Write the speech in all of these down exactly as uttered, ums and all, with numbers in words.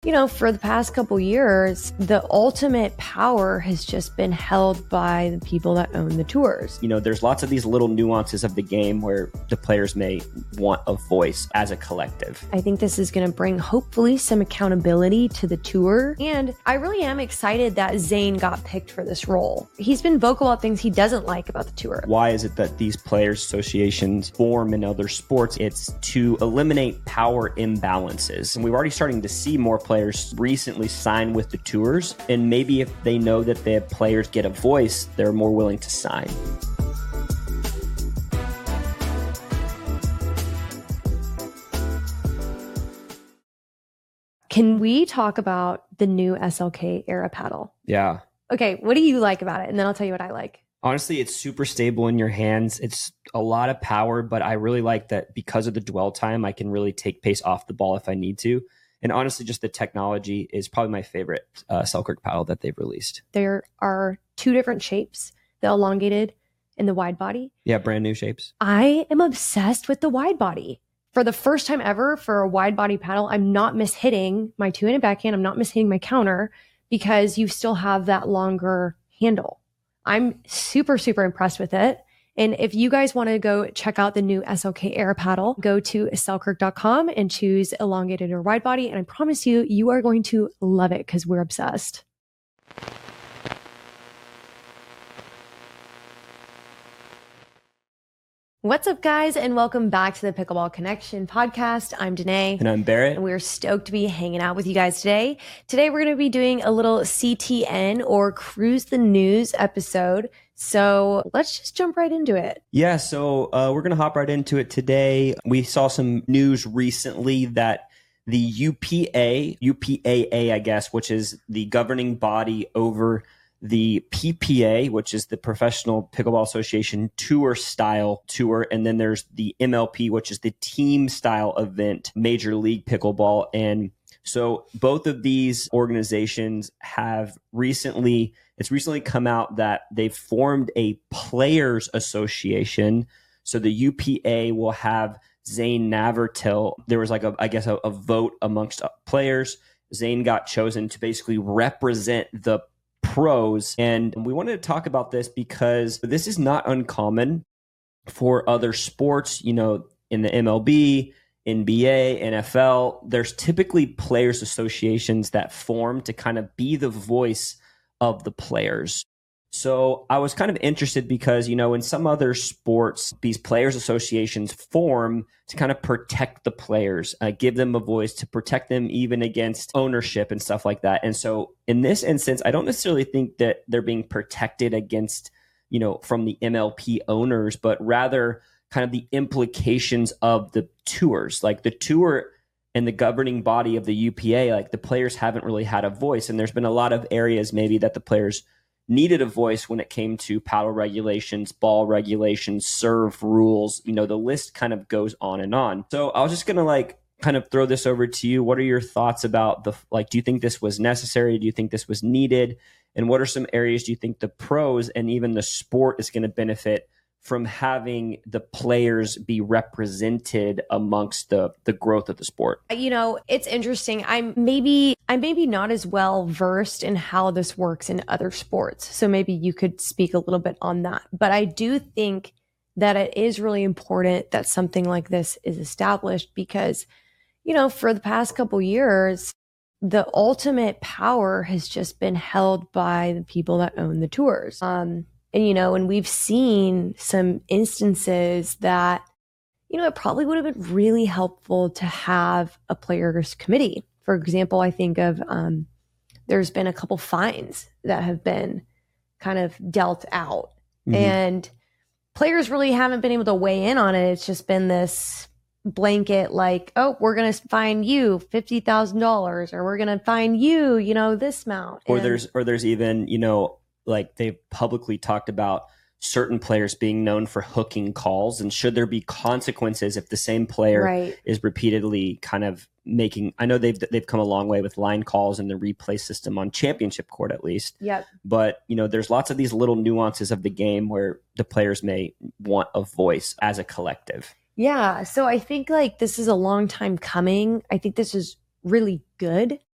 You know, for the past couple years, the ultimate power has just been held by the people that own the tours. You know, there's lots of these little nuances of the game where the players may want a voice as a collective. I think this is going to bring, hopefully, some accountability to the tour. And I really am excited that Zayn got picked for this role. He's been vocal about things he doesn't like about the tour. Why is it that these players' associations form in other sports? It's to eliminate power imbalances. And we're already starting to see more players recently sign with the tours. And maybe if they know that the players get a voice, they're more willing to sign. Can we talk about the new S L K Era paddle? Yeah. Okay, what do you like about it? And then I'll tell you what I like. Honestly, it's super stable in your hands. It's a lot of power, but I really like that because of the dwell time, I can really take pace off the ball if I need to. And honestly, just the technology is probably my favorite uh, Selkirk paddle that they've released. There are two different shapes, the elongated and the wide body. Yeah, brand new shapes. I am obsessed with the wide body. For the first time ever for a wide body paddle, I'm not mishitting my two-handed backhand. I'm not mishitting my counter because you still have that longer handle. I'm super, super impressed with it. And if you guys want to go check out the new S L K Air paddle, go to selkirk dot com and choose elongated or wide body. And I promise you, you are going to love it because we're obsessed. What's up, guys, and welcome back to the Pickleball Connection podcast. I'm Danae. And I'm Barrett. And we're stoked to be hanging out with you guys today. Today, we're going to be doing a little C T N or Cruise the News episode. So let's just jump right into it. Yeah, so uh, we're going to hop right into it today. We saw some news recently that the U P A, U P A A, I guess, which is the governing body over the P P A, which is the Professional Pickleball Association Tour Style Tour. And then there's the M L P, which is the Team Style Event, Major League Pickleball. And so both of these organizations have recently, it's recently come out that they've formed a Players Association. So the U P A will have Zayn Navratil. There was like a, I guess, a, a vote amongst players. Zayn got chosen to basically represent the pros. And we wanted to talk about this because this is not uncommon for other sports. You know, in the M L B, N B A, N F L, there's typically players associations that form to kind of be the voice of the players. So I was kind of interested because, you know, in some other sports, these players associations form to kind of protect the players, uh, give them a voice, to protect them even against ownership and stuff like that. And so in this instance, I don't necessarily think that they're being protected against, you know, from the M L P owners, but rather kind of the implications of the tours. Like the tour and the governing body of the U P A, like the players haven't really had a voice. And there's been a lot of areas maybe that the players needed a voice when it came to paddle regulations, ball regulations, serve rules. You know, the list kind of goes on and on. So I was just going to like kind of throw this over to you. What are your thoughts about the, like, do you think this was necessary? Do you think this was needed? And what are some areas do you think the pros and even the sport is going to benefit from having the players be represented amongst the the growth of the sport? You know, it's interesting. I'm maybe I'm maybe not as well versed in how this works in other sports. So maybe you could speak a little bit on that. But I do think that it is really important that something like this is established because, you know, for the past couple years, the ultimate power has just been held by the people that own the tours. Um, And, you know, and we've seen some instances that, you know, it probably would have been really helpful to have a players committee. For example, I think of um, there's been a couple fines that have been kind of dealt out. Mm-hmm. And players really haven't been able to weigh in on it. It's just been this blanket like, oh, we're going to fine you fifty thousand dollars or we're going to fine you, you know, this amount. Or and, there's or there's even, you know, like they've publicly talked about certain players being known for hooking calls, and should there be consequences if the same player right. is repeatedly kind of making, I know they've they've come a long way with line calls and the replay system on championship court at least. Yep. But, you know, there's lots of these little nuances of the game where the players may want a voice as a collective. Yeah. So I think like this is a long time coming. I think this is really good.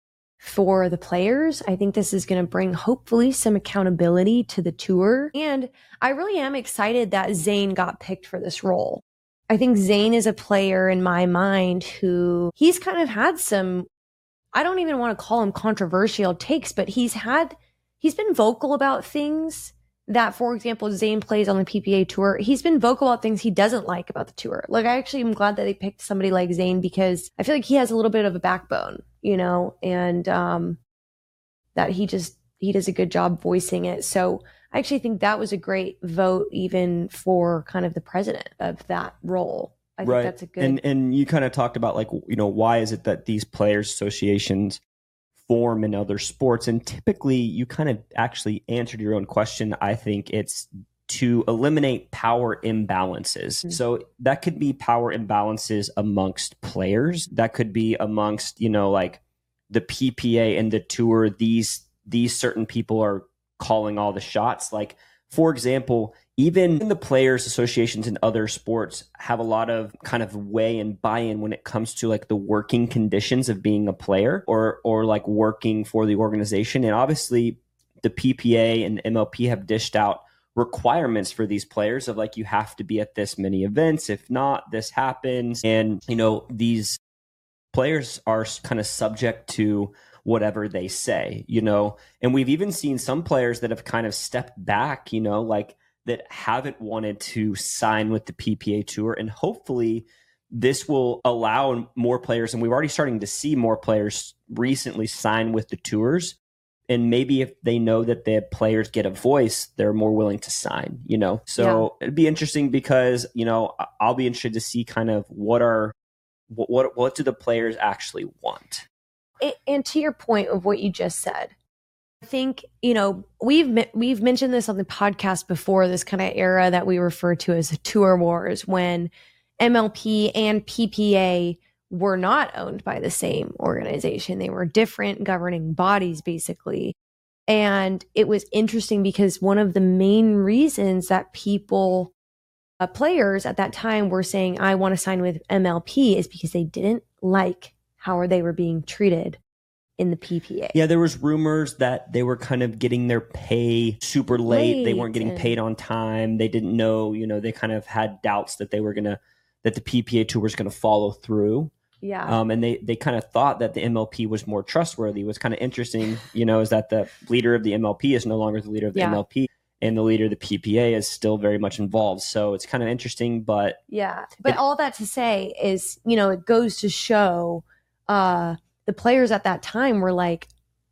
for the players. I think this is going to bring hopefully some accountability to the tour. And I really am excited that Zane got picked for this role. I think Zane is a player in my mind who he's kind of had some, I don't even want to call him controversial takes, but he's had, he's been vocal about things that, for example, Zane plays on the P P A tour. He's been vocal about things he doesn't like about the tour. Like, I actually am glad that they picked somebody like Zane because I feel like he has a little bit of a backbone, you know, and um, that he just, he does a good job voicing it. So I actually think that was a great vote even for kind of the president of that role. I right. think that's a good. And, and you kind of talked about, like, you know, why is it that these players associations form in other sports? And typically you kind of actually answered your own question. I think it's to eliminate power imbalances. Mm-hmm. So that could be power imbalances amongst players. That could be amongst, you know, like the P P A and the tour. These, these certain people are calling all the shots. Like, for example, even the players associations in other sports have a lot of kind of weigh and buy-in when it comes to like the working conditions of being a player or or like working for the organization. And obviously the P P A and the M L P have dished out requirements for these players of like, you have to be at this many events. If not, this happens. And, you know, these players are kind of subject to whatever they say, you know, and we've even seen some players that have kind of stepped back, you know, like that haven't wanted to sign with the P P A tour. And hopefully this will allow more players. And we've already starting to see more players recently sign with the tours. And maybe if they know that the players get a voice, they're more willing to sign, you know? So yeah. It'd be interesting because, you know, I'll be interested to see kind of what are, what, what, what do the players actually want? And to your point of what you just said, I think, you know, we've we've mentioned this on the podcast before, this kind of era that we refer to as tour wars, when M L P and P P A were not owned by the same organization. They were different governing bodies, basically. And it was interesting because one of the main reasons that people, uh, players at that time were saying, I want to sign with M L P is because they didn't like how they were being treated in the P P A. Yeah, there was rumors that they were kind of getting their pay super late. late they weren't getting and... paid on time. They didn't know, you know, they kind of had doubts that they were going to, that the P P A tour was going to follow through. Yeah. Um, and they, they kind of thought that the M L P was more trustworthy. What's kind of interesting, you know, is that the leader of the M L P is no longer the leader of the yeah. M L P. And the leader of the P P A is still very much involved. So it's kind of interesting, but... Yeah. But it, all that to say is, you know, it goes to show... uh the players at that time were like,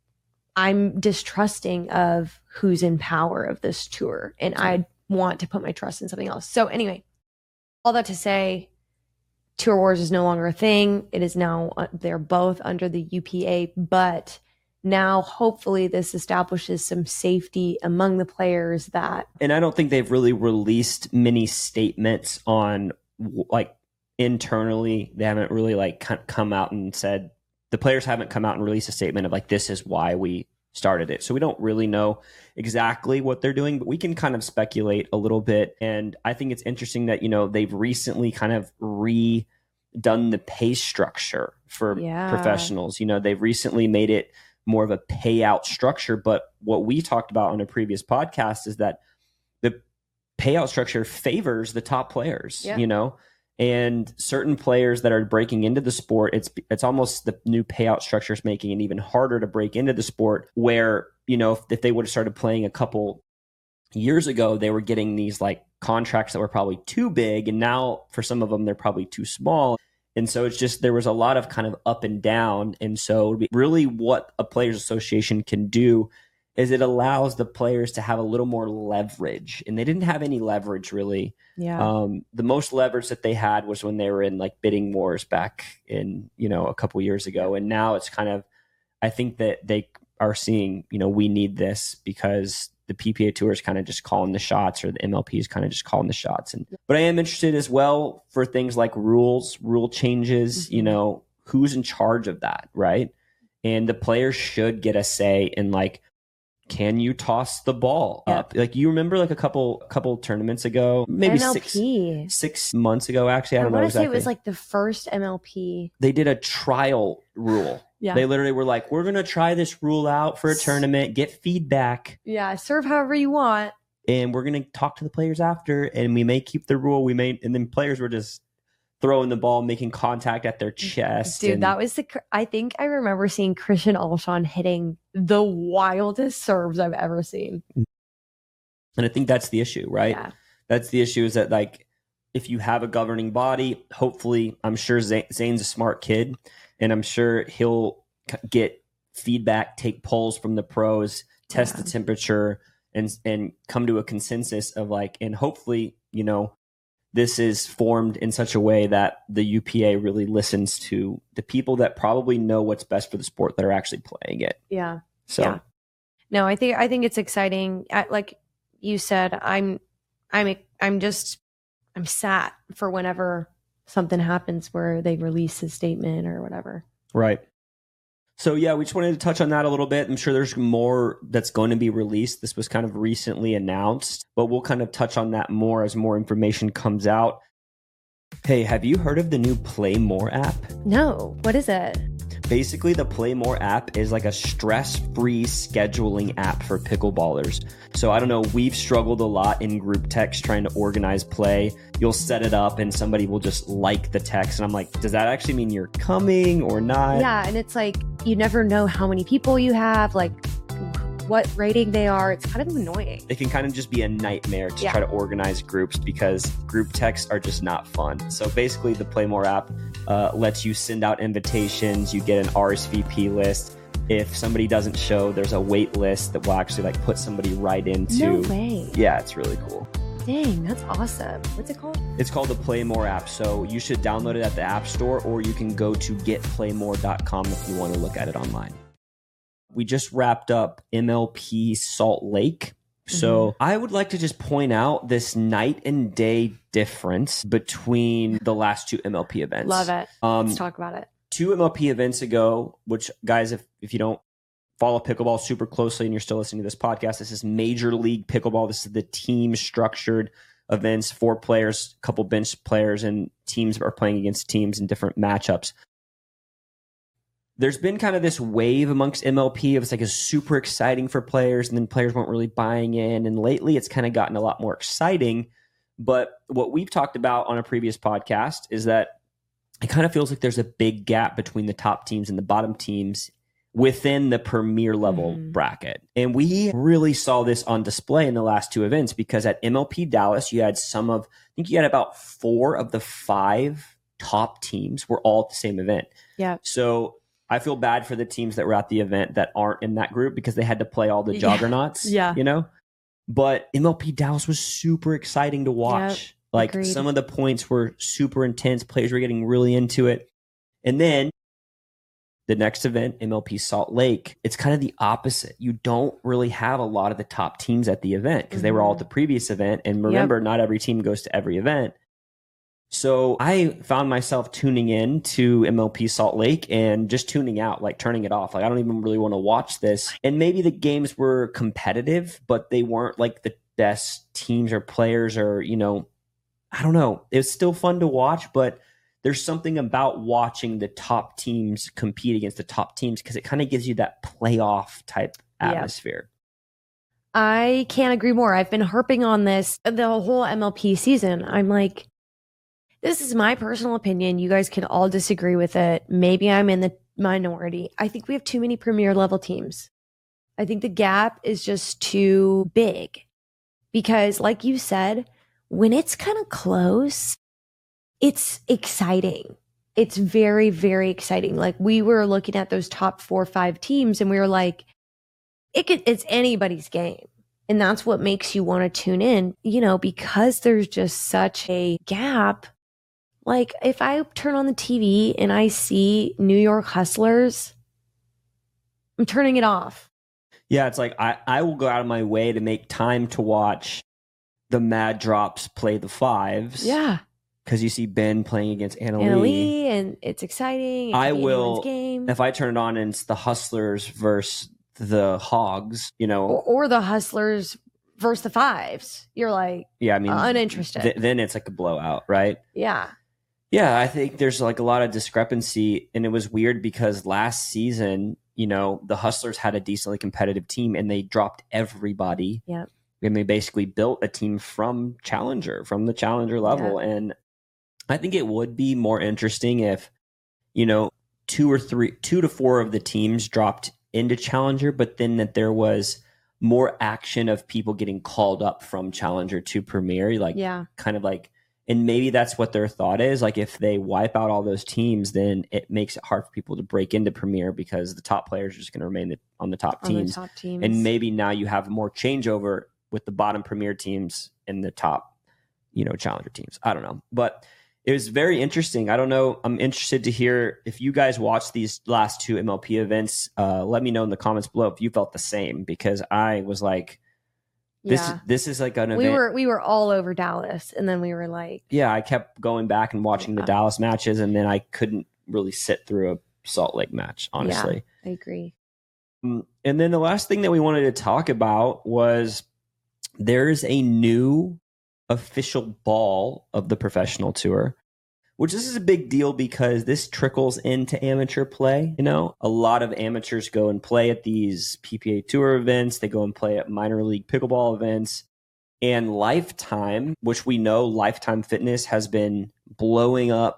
I'm distrusting of who's in power of this tour, and I want to put my trust in something else. So anyway, all that to say, Tour Wars is no longer a thing. It is now, uh, they're both under the U P A, but now hopefully this establishes some safety among the players that... And I don't think they've really released many statements on, like, internally. They haven't really, like, come out and said... The players haven't come out and released a statement of like, this is why we started it. So we don't really know exactly what they're doing, but we can kind of speculate a little bit. And I think it's interesting that, you know, they've recently kind of redone the pay structure for yeah. professionals. You know, they've recently made it more of a payout structure. But what we talked about on a previous podcast is that the payout structure favors the top players, yeah. you know? And certain players that are breaking into the sport, it's it's almost the new payout structure is making it even harder to break into the sport where, you know, if, if they would have started playing a couple years ago, they were getting these like contracts that were probably too big. And now for some of them, they're probably too small. And so it's just, there was a lot of kind of up and down. And so really what a players association can do is it allows the players to have a little more leverage, and they didn't have any leverage really. Yeah. Um, the most leverage that they had was when they were in like bidding wars back in, you know, a couple years ago. And now it's kind of, I think that they are seeing, you know, we need this because the P P A tour is kind of just calling the shots, or the M L P is kind of just calling the shots. And, but I am interested as well for things like rules, rule changes, mm-hmm. you know, who's in charge of that, right? And the players should get a say in like, can you toss the ball Yeah. up? Like, you remember like a couple couple tournaments ago, maybe M L P. six six months ago, actually, I I don't know want to exactly. say it was like the first M L P. They did a trial rule. Yeah. They literally were like, we're going to try this rule out for a tournament, get feedback, Yeah, serve however you want. and we're going to talk to the players after, and we may keep the rule. We may, and then players were just throwing the ball, making contact at their chest. Dude, and, that was the, I think I remember seeing Christian Alshon hitting the wildest serves I've ever seen. and I think that's the issue, right? Yeah. That's the issue, is that like, if you have a governing body, hopefully, I'm sure Zane, Zane's a smart kid, and I'm sure he'll get feedback, take polls from the pros, test Yeah. the temperature, and and come to a consensus of like, and hopefully, you know, this is formed in such a way that the U P A really listens to the people that probably know what's best for the sport that are actually playing it. Yeah. So, Yeah. No, I think I think it's exciting. I, like you said, I'm I'm I'm just I'm sad for whenever something happens where they release a statement or whatever. right. So, yeah, we just wanted to touch on that a little bit. I'm sure there's more that's going to be released. This was kind of recently announced, but we'll kind of touch on that more as more information comes out. Hey, have you heard of the new Play More app? No, what is it? Basically, the Play More app is like a stress-free scheduling app for pickleballers. So I don't know, we've struggled a lot in group text trying to organize play. You'll set it up and somebody will just like the text. And I'm like, does that actually mean you're coming or not? Yeah, and it's like you never know how many people you have, like what rating they are. It's kind of annoying. It can kind of just be a nightmare to Yeah. try to organize groups because group texts are just not fun. So basically, the Play More app uh, lets you send out invitations. You get an R S V P list. If somebody doesn't show, there's a wait list that will actually like put somebody right into. No way. Yeah, it's really cool. Dang, that's awesome. What's it called? It's called the Play More app. So you should download it at the App Store, or you can go to get play more dot com if you want to look at it online. We just wrapped up M L P Salt Lake. So Mm-hmm. I would like to just point out this night and day difference between the last two M L P events. Love it. Um, Let's talk about it. two M L P events ago, which, guys, if, if you don't follow pickleball super closely and you're still listening to this podcast, this is Major League Pickleball. This is the team structured events, four players, a couple bench players, and teams are playing against teams in different matchups. There's been kind of this wave amongst M L P of it's like it's super exciting for players, and then players weren't really buying in. And lately it's kind of gotten a lot more exciting. But what we've talked about on a previous podcast is that it kind of feels like there's a big gap between the top teams and the bottom teams within the premier level Mhm. bracket. And we really saw this on display in the last two events, because at M L P Dallas, you had some of, I think you had about four of the five top teams were all at the same event. Yeah. So I feel bad for the teams that were at the event that aren't in that group, because they had to play all the Yeah. juggernauts, Yeah. you know? But M L P Dallas was super exciting to watch. Like Agreed. some of the points were super intense. Players were getting really into it. And then the next event, M L P Salt Lake, it's kind of the opposite. You don't really have a lot of the top teams at the event because they were all at the previous event. And remember, not every team goes to every event. So I found myself tuning in to M L P Salt Lake and just tuning out, like turning it off. Like, I don't even really want to watch this. And maybe the games were competitive, but they weren't like the best teams or players, or, you know, I don't know. It was still fun to watch, but there's something about watching the top teams compete against the top teams because it kind of gives you that playoff type atmosphere. I can't agree more. I've been harping on this the whole M L P season. I'm like, this is my personal opinion. You guys can all disagree with it. Maybe I'm in the minority. I think we have too many premier level teams. I think the gap is just too big because, like you said, when it's kind of close, it's exciting. It's very, very exciting. Like, we were looking at those top four or five teams and we were like, it could, it's anybody's game. And that's what makes you want to tune in, you know, because there's just such a gap. Like, if I turn on the T V and I see New York Hustlers, I'm turning it off. Yeah, it's like I, I will go out of my way to make time to watch the Mad Drops play the fives. Yeah. Because you see Ben playing against Anna, Anna Lee. Lee, and it's exciting. It I could be will, anyone's game. if I turn it on and it's the Hustlers versus the Hogs, you know, or, or the Hustlers versus the Fives. You're like, yeah, I mean, uh, uninterested. Th- then it's like a blowout, right? Yeah. Yeah, I think there's like a lot of discrepancy, and it was weird because last season, you know, the Hustlers had a decently competitive team and they dropped everybody. Yeah. And they basically built a team from Challenger, from the Challenger level. Yeah. And I think it would be more interesting if, you know, two or three, two to four of the teams dropped into Challenger, but then that there was more action of people getting called up from Challenger to Premier, like yeah. kind of like, and maybe that's what their thought is. Like if they wipe out all those teams, then it makes it hard for people to break into Premier because the top players are just going to remain on the top on teams. The top teams. And maybe now you have more changeover with the bottom Premier teams and the top, you know, Challenger teams. I don't know, but it was very interesting. I don't know. I'm interested to hear if you guys watched these last two M L P events. Uh, let me know in the comments below if you felt the same, because I was like, this, yeah. this is like an event. We were, we were all over Dallas, and then we were like, yeah, I kept going back and watching yeah. the Dallas matches, and then I couldn't really sit through a Salt Lake match, honestly. Yeah, I agree. Um, and then the last thing that we wanted to talk about was there's a new official ball of the professional tour, which this is a big deal because this trickles into amateur play. You know, a lot of amateurs go and play at these P P A tour events. They go and play at minor league pickleball events. And Lifetime, which we know Lifetime Fitness has been blowing up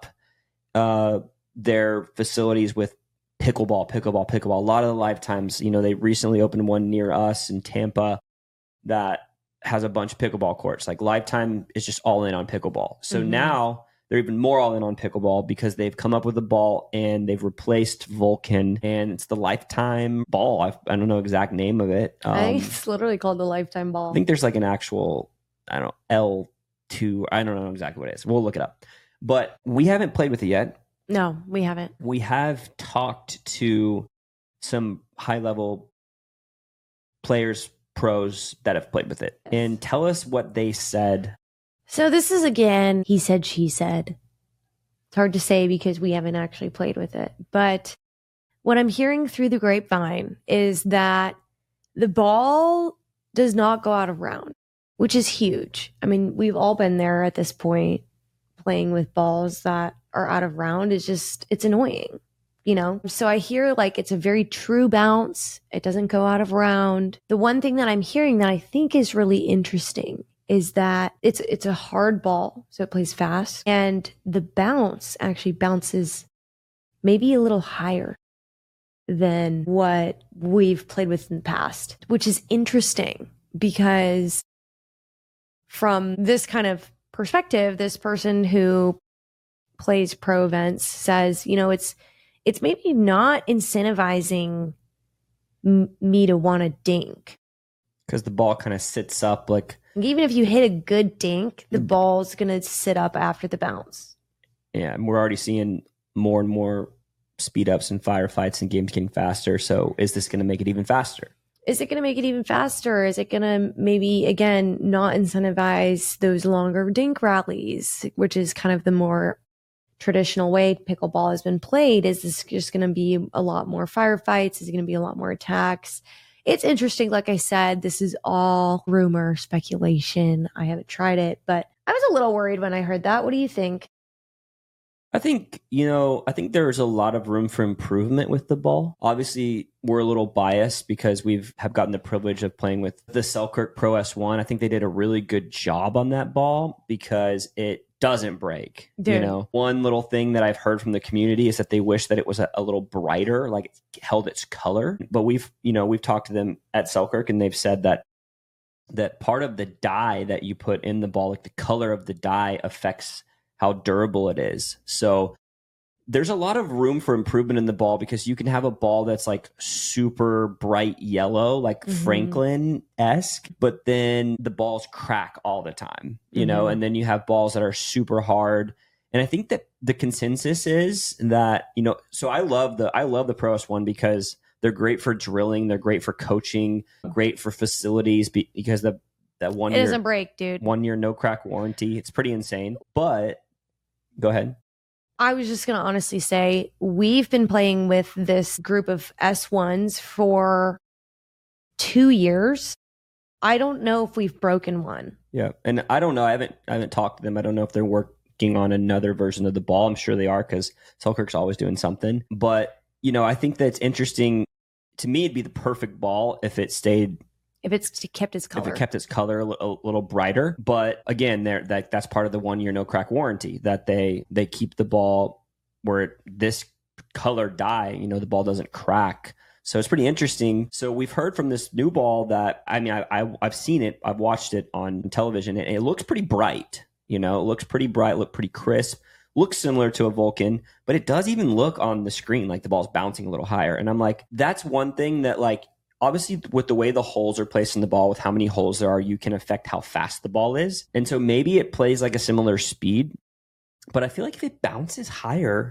uh, their facilities with pickleball, pickleball, pickleball. A lot of the Lifetimes, you know, they recently opened one near us in Tampa that has a bunch of pickleball courts. Like Lifetime is just all in on pickleball. So mm-hmm. now they're even more all in on pickleball because they've come up with a ball and they've replaced Vulcan, and it's the Lifetime ball. I, I don't know the exact name of it. Um, I think it's literally called the Lifetime ball. I think there's like an actual, I don't know, L two. I don't know exactly what it is. We'll look it up. But we haven't played with it yet. No, we haven't. We have talked to some high level players, pros that have played with it, yes. And tell us what they said. So this is, again, he said, she said. It's hard to say because we haven't actually played with it. But what I'm hearing through the grapevine is that the ball does not go out of round, which is huge. I mean, we've all been there at this point. Playing with balls that are out of round is just, it's annoying, you know? So I hear like it's a very true bounce. It doesn't go out of round. The one thing that I'm hearing that I think is really interesting is that it's it's a hard ball, so it plays fast, and the bounce actually bounces maybe a little higher than what we've played with in the past, which is interesting because from this kind of perspective, this person who plays pro events says, you know, it's it's maybe not incentivizing m- me to want to dink. Because the ball kind of sits up like... Even if you hit a good dink, the ball's going to sit up after the bounce. Yeah, and we're already seeing more and more speed ups and firefights and games getting faster. So is this going to make it even faster? Is it going to make it even faster? Is it going to maybe, again, not incentivize those longer dink rallies, which is kind of the more traditional way pickleball has been played? Is this just going to be a lot more firefights? Is it going to be a lot more attacks? It's interesting. Like I said, this is all rumor, speculation. I haven't tried it, but I was a little worried when I heard that. What do you think? I think, you know, I think there's a lot of room for improvement with the ball. Obviously, we're a little biased because we've have gotten the privilege of playing with the Selkirk Pro S one. I think they did a really good job on that ball because it doesn't break. Dude. You know, one little thing that I've heard from the community is that they wish that it was a, a little brighter, like it held its color. But we've, you know, we've talked to them at Selkirk and they've said that that part of the dye that you put in the ball, like the color of the dye affects how durable it is. So there's a lot of room for improvement in the ball because you can have a ball that's like super bright yellow, like mm-hmm. Franklin-esque, but then the balls crack all the time, you mm-hmm. know, and then you have balls that are super hard. And I think that the consensus is that, you know, so I love the, I love the Pro S one because they're great for drilling. They're great for coaching, great for facilities because the, that one it year, doesn't break, dude. One year, no crack warranty. It's pretty insane, but go ahead. I was just going to honestly say we've been playing with this group of S ones for two years, I don't know if we've broken one. Yeah. And I don't know. I haven't I haven't talked to them. I don't know if they're working on another version of the ball. I'm sure they are because Selkirk's always doing something. But, you know, I think that's interesting. To me, it'd be the perfect ball if it stayed If it's kept its color. If it kept its color a little, a little brighter. But again, there that that's part of the one year no crack warranty, that they they keep the ball where it, this color dye, you know, the ball doesn't crack. So it's pretty interesting. So we've heard from this new ball that, I mean, I, I, I've seen it. I've watched it on television. And it looks pretty bright. You know, it looks pretty bright, look pretty crisp. Looks similar to a Vulcan, but it does even look on the screen like the ball's bouncing a little higher. And I'm like, that's one thing that, like, obviously with the way the holes are placed in the ball, with how many holes there are, you can affect how fast the ball is. And so maybe it plays like a similar speed, but I feel like if it bounces higher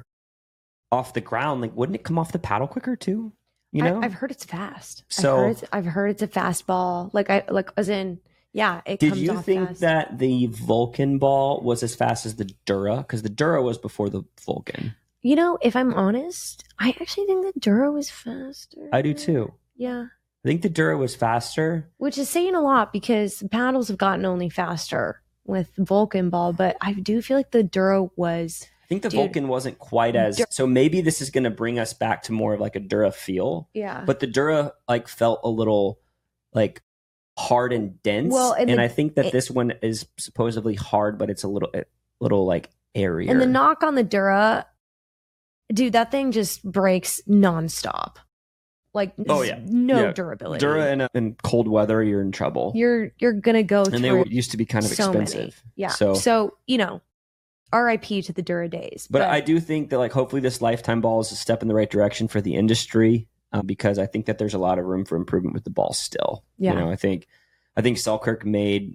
off the ground, like, wouldn't it come off the paddle quicker too? You know, I, I've heard it's fast. So I've heard it's, I've heard it's a fast ball. Like I like as in, yeah. It did comes you off think fast. that the Vulcan ball was as fast as the Dura? Because the Dura was before the Vulcan. You know, if I'm honest, I actually think the Dura was faster. I do too. Yeah. I think the Dura was faster. Which is saying a lot because paddles have gotten only faster with Vulcan ball, but I do feel like the Dura was. I think the Dude, Vulcan wasn't quite as. Dur- so maybe this is going to bring us back to more of like a Dura feel. Yeah. But the Dura like felt a little like hard and dense. Well, and and the- I think that it- this one is supposedly hard, but it's a little, a little like airier. And the knock on the Dura, dude, that thing just breaks nonstop. Like, Oh, yeah. no Yeah. durability. Dura in, a, in cold weather, you're in trouble. You're you're gonna go and through they used to be kind of so many. expensive. Yeah. So, So, you know, R I P to the Dura days. but I do think that like hopefully this lifetime ball is a step in the right direction for the industry, uh, because I think that there's a lot of room for improvement with the ball still. Yeah. You know, I think I think Selkirk made,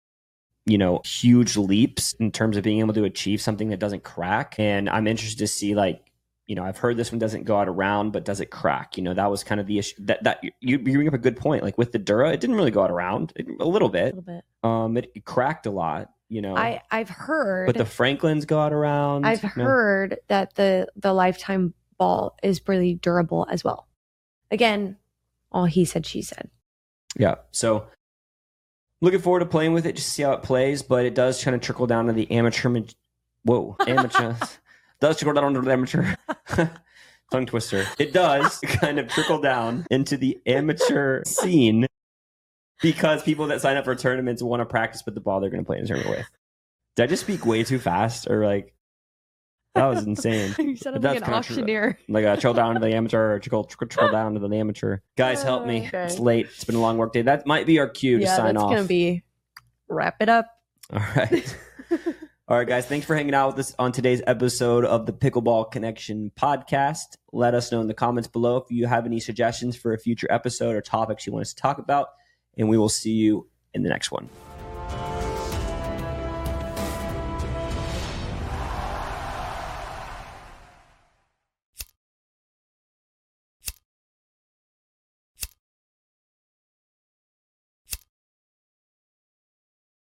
you know, huge leaps in terms of being able to achieve something that doesn't crack. And I'm interested to see, like, you know, I've heard this one doesn't go out around, but does it crack? You know, that was kind of the issue. That that you, you bring up a good point. Like with the Dura, it didn't really go out around it, a little a bit. little bit. Um, it, it cracked a lot. You know, I I've heard but the Franklins go out around. I've you know? heard that the the lifetime ball is really durable as well. Again, all he said, she said. Yeah. So looking forward to playing with it, just see how it plays. But it does kind of trickle down to the amateur. ma- Whoa, amateur. does trickle down to the amateur. Tongue twister. It does kind of trickle down into the amateur scene because people that sign up for tournaments want to practice with the ball they're going to play in a tournament with. Did I just speak way too fast? Or like, that was insane. You sounded But like that's an kinda true. auctioneer. Like uh, trickle down to the amateur, or trickle, trickle, trickle down to the amateur. Guys, help me. Okay. It's late. It's been a long work day. That might be our cue to Yeah, sign that's off. gonna be wrap it up. All right. All right, guys. Thanks for hanging out with us on today's episode of the Pickleball Connection podcast. Let us know in the comments below if you have any suggestions for a future episode or topics you want us to talk about, and we will see you in the next one.